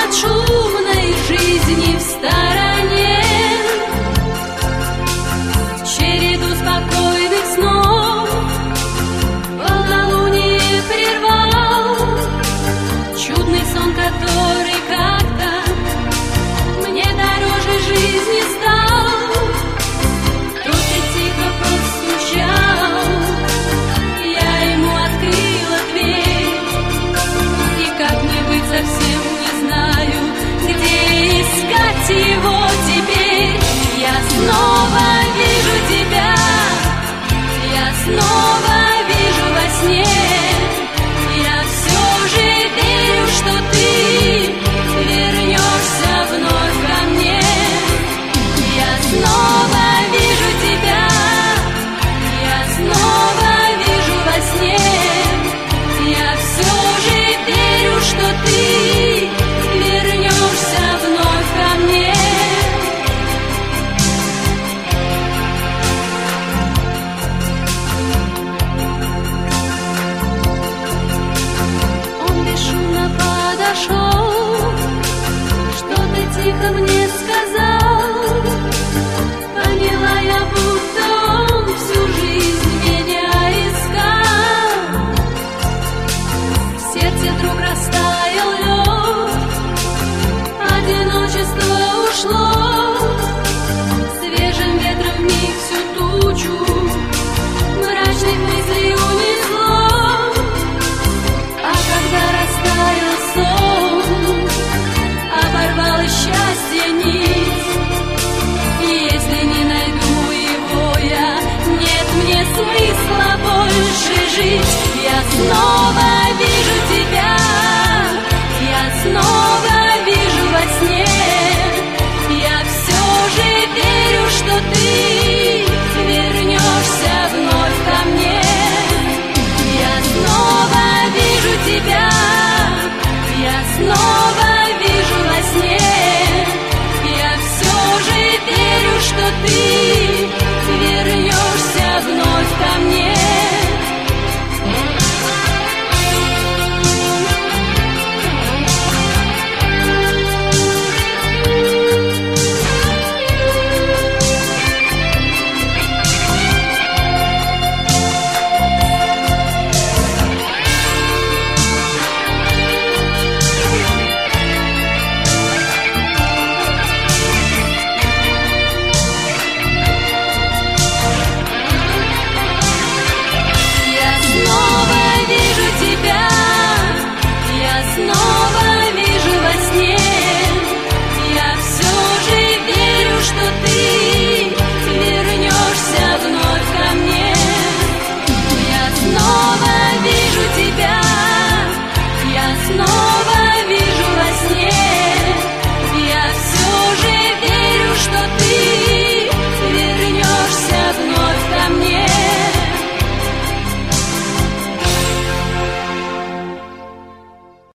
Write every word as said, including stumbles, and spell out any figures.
от шумной жизни в стороне. Череду спокойных снов полнолуние прервал, чудный сон, который как-то мне дороже жизни стал. Кто-то тихо постучал, я ему открыла дверь, и как мне быть, совсем не знаю, где искать его теперь. Я снова вижу тебя, я снова